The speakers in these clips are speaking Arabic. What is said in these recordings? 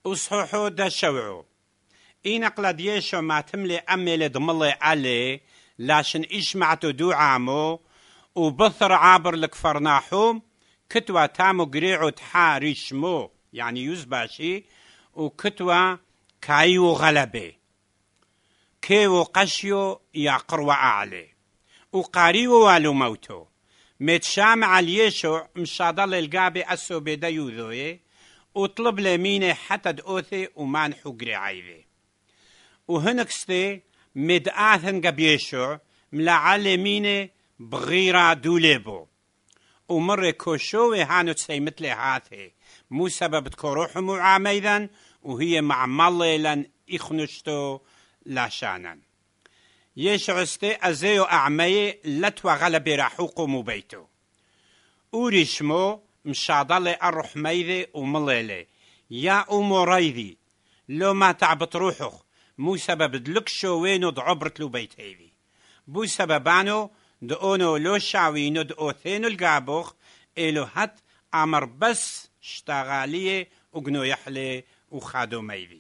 وصحوحو دا شوعو إينا قلد يشو ما تملي أمي دملي علي لاشن إشمعتو دو عامو وبثر عابر لكفرناحوم كتوى تامو قريعو تحا ريشمو يعني يزباشي وكتوى كايو غلبي كيو قشيو يا قروة أعلي وقاريو والو موتو متشامع اليشوع مشاضل القابي أسو بدا يوذوي وطلب لميني حتى دقوثي ومانحو قريعيذي وهنكستي مدآثن قبيشوع ملعالي ميني بغيرة دوليبو ومر كوشوي هانو تسيمتلي هاثي مو سبب تكروح معاميذا وهي معمالي لن إخنشتو لاشانا يشعستي أزيو أعمي لتوى غلبي راحوقو مبيتو ورشمو مشاضلي أروح ميذي ومليلي يا أموريذي لو ما تعبت روحخ مو سبب دلكشو وينو دعبرت لو بيت هيذي بو سببانو دقونو لو شاوينو دقوثينو القابوخ إلو هات أمر بس اشتغاليه وقنو يحلي وخادو ميذي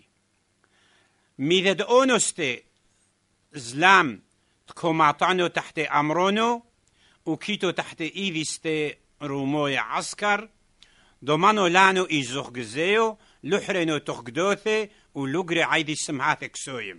ميذا دقونو استي زلام تكوماطعنو تحت أمرونو وكيتو تحت إيذي استي روموي عسكر دومانو لانو إيزوخ جزيو لحرينو تخقدوثي ولقري عيدي سمهاثك سويم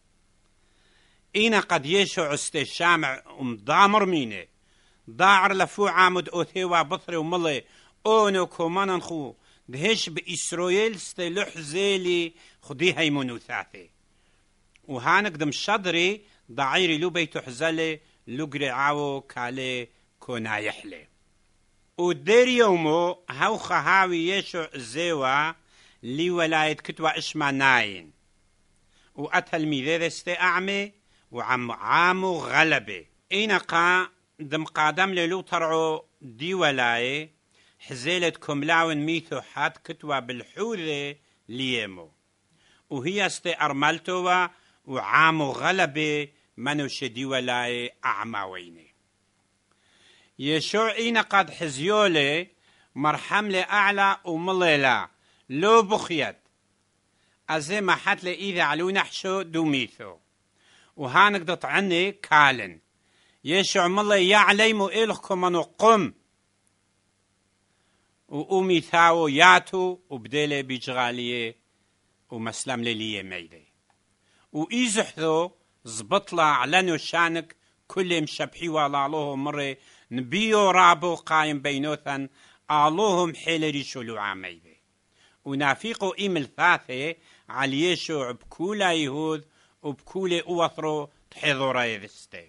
إينا قد يشو عستي شامع ومضامر ميني ضاعر لفو عامد أوثيوا بطري وملي أونو كومانان خو دهش بإسرائيل استي لح زيلي خديها يمونو ثاثي وهانك دم شدري ضعيري لو بيتو حزالي لقري عاو كالي كونا يحلي ودير يومو هاو خهاوي يشو زيوا لي ولاية كتوى إشما ناين وأتهل ميذيذ استي أعمي وعامو غلبي إينقا دم قادم للو طرعو دي ولاية حزيلة كملاون ميثو حات كتوى بالحوذة ليمو وهي استي أرملتوا وعامو غلبي منو شدي ولاية أعماويني يشوع إينا قد حزيولي مرحم لأعلى ومليلا لو بخيت أزي ما حت لإذا علو نحشو دوميثو وهانك دطعني كالن يشوع ملي يعليمو إلخكم منو قم وأمي ثاو ياتو وبديلي بيجغاليه ومسلم لليه ميدي وإيزحثو زبطلا علنو شانك كل مشبحي والالوهم مري نبيو رابو قايم بينوثن آلوهم حيل ريشولو عاميدي ونافيقو إيمل ثاثي عليشو بكولا يهود وبكولا أوثرو تحضورا يذستي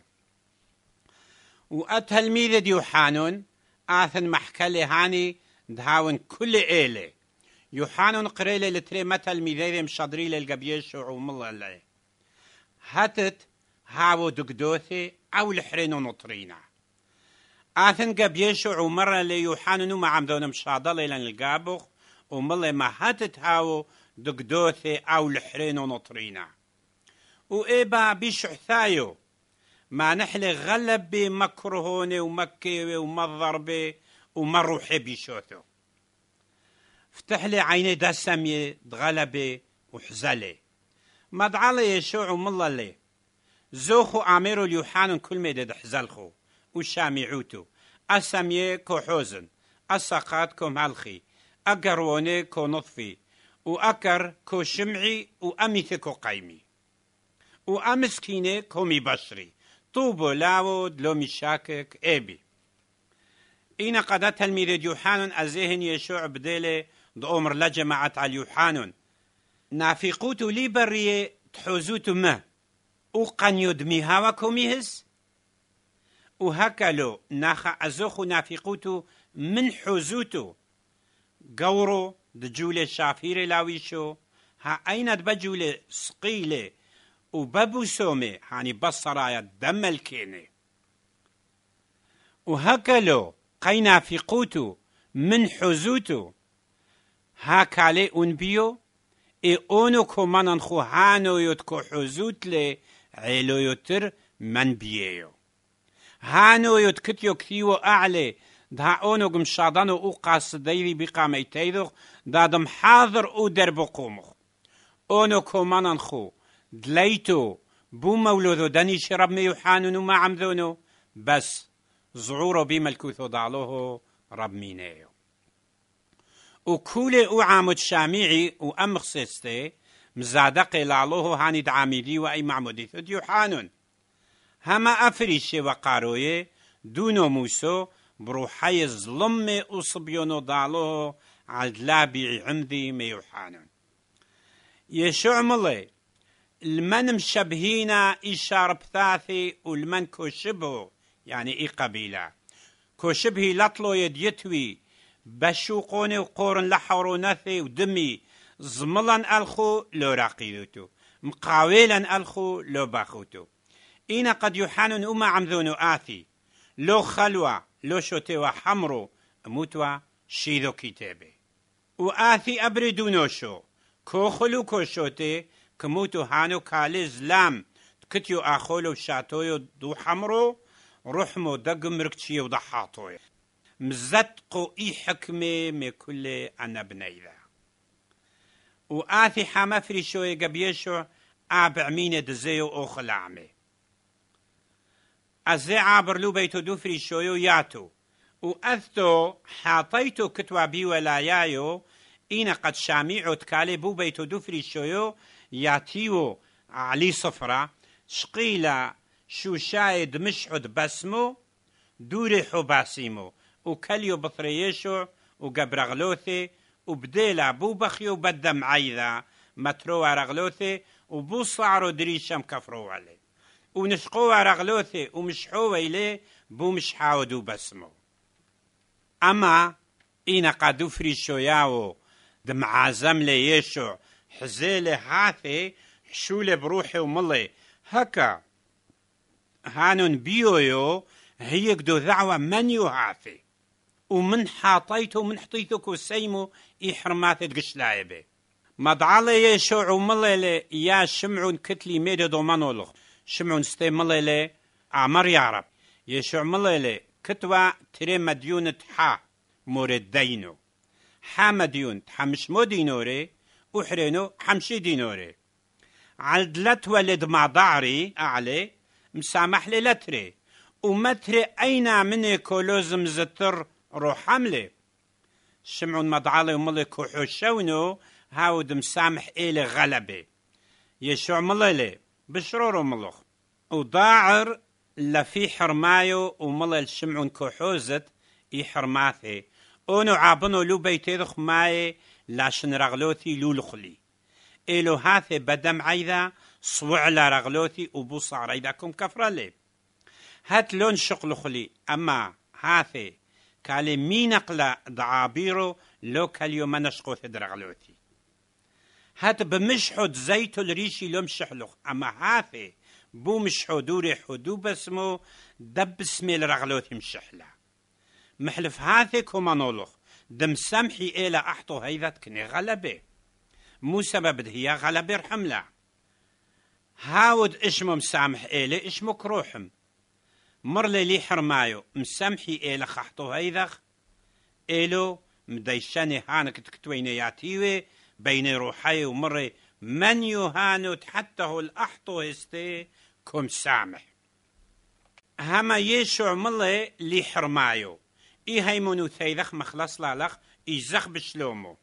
وأتهلميذ ديوحانون آثن محكالي هاني دهاون كل إيلي يوحانون قريلي لتري متل ميذيذ مشادري للقبيشو ومالله اللي هاتت هاو دقدوثي أو لحرينو نطرينا آثن قبيشو عمرا ليوحانون ما عمدون مشادلي لن القابوخ ومالله ما هاتت هاو دقدوثي أو لحرينو نطرينا وإيبا بيشعثايو ما نحلي غلب بمكرهوني ومكي ومضربي ومروحي بيشوثو فتح لي عيني دسمي دغلبي وحزلي مدعالي يشوع ومالله لي زوخو آميرو اليوحانون كل ميدد حزلخو وشامعوتو أسميه كو حوزن أساقات كو مالخي أقروني كو نطفي وأكر كو شمعي وأميث كو قيمي وأمسكيني كو مبشري طوبو لاو دلو مشاكك إيبي إينا قد تلميذ يوحانون أزيهن يشوع بديلي دأمر لجماعة على يوحانون نافقوتو لي بريه تحوزوتو ما وقنيو دميها وكوميهز وهكالو ناخا أزوخو نافقوتو من حوزوتو قورو دجولة شافيري لاويشو ها أين دبجولة سقيلة وبابو سومي هاني بصرايا دم الكيني وهكالو قينا في قوتو من حزوتو هاكالي أنبيو اونو كمانان خو هانو يتكو حزوت لي عيلو يتر من بييو هانو يتكتيو كثيو أعلي دا اونو قمشادانو او قاصديري بقاميتيدو دادم حاضر او دربو قومخ اونو كومانان خو دليتو بو مولودو داني شرب ميوحانو ما عمذونو بس زعورو بملكوثو دالوهو رب مينيو وكولي او عامد شاميعي و امخصيستي مزادقي لالوهو هاني دعاميدي و اي معمودي ثد يوحانون هما افريشي وقاروي دونو موسو بروحي الظلم وصبيونو دالوهو عالدلابي عمدي ميوحانون يشوع ملي المن مشبهينا إشار بثاثي والمن كوشبه يعني إي قبيلة كوشبه لطلو يديتوي بشوقوني وقورن لحورو نثي ودمي زملا الخو لو راقيدوتو مقاويلا الخو لو باخوتو إنا قد يحانون أما عمذونو آثي لو خلوة لو شوتوا حمرو موتوا شيدو كتابي وآثي أبردونوشو كوخلو كوشوتي كموتو هانو كالي زلام كتيو آخولو شاتويو دو حمرو روحمو دق مركتشيو ضحاطوي مزدقو إي حكمي مي كل أنا بنيذا وآثي حما فريشوي قبيشو آبع مين دزيو أوخل عمي أزي عابر لو بيتو دو فريشويو ياتو وأثتو حاطيتو كتوا بي ولايايو إنا قد شاميعو تكالي بو بيتو دو فريشويو ياتيو علي صفرة شقيلة شوشاي دمشحد بسمو دوري حباسيمو وكليو بطريشو وقبرغلوثي وبديلا بو بخيو بدم عيذا مترو رغلوثي وبو صعرو دريشم كفرو علي ونشقو رغلوثي ومشحو إليه بو مشحاو دو بسمو أما إنا قادو فريشو ياو دمعازم ليشو حزيلي هاثي حشولي بروحي وملي هكا هانون بيويو هيك دو ذعوة من يهاثي ومن حاطيتو ومن حطيتو كوسيمو إحرماتي تقشلايبي مدعالي يشوع وملي يا شمعون كتلي ميدو دومانولغ شمعون ستي ملي عمر يعرب يشوع ملي كتوا تري مديونة حا مورد دينو حا مديون تحمشمو دينوري وحرينو حمشي دينوري عالدلت ولد مع ضعري أعلي مسامح لي لتري ومتري أين مني كولوزم زتر روح حملي شمعون مضعالي وملك وحوشونو هاود مسامح إلي غلبي يشوع مليلي بشرورو ملوخ وضاعر لفي حرمايو وملل شمعون كوحوزت إي حرماثي اونو عابنو لو بيتيدخ ماي لاشن رغلوثي لو لخلي إلو هاثي بدم عيدا صوع لرغلوثي وبوص عريداكم كفرالي هات لون شقل خلي أما هاثي كالي مينقل ضعابيرو لو كاليو منشقو ثدرغلوثي هات بمشحود زيتو الريشي لو مشحلوخ أما هاثي بو مشحو دوري حدو بسمو دب اسمي لرغلوثي مشحلة محلف هاثي كومانولوخ دم سمحي إلى أحطو هيذات كني غلبي مو سبب هي غلبي رحملة هاود إشمو مسامح إلي إشمو كروحم مرلي لي حرمايو مسامحي إلى خحطو هيذخ إلو مديشاني هانك تكتوينياتيوي بين روحي ومري من يهانو حتى الأحطو هستي كم سامح هما يشوع ملي لي حرمايو إي هيمونو ثيذخ مخلص لالخ إي زخ بشلومو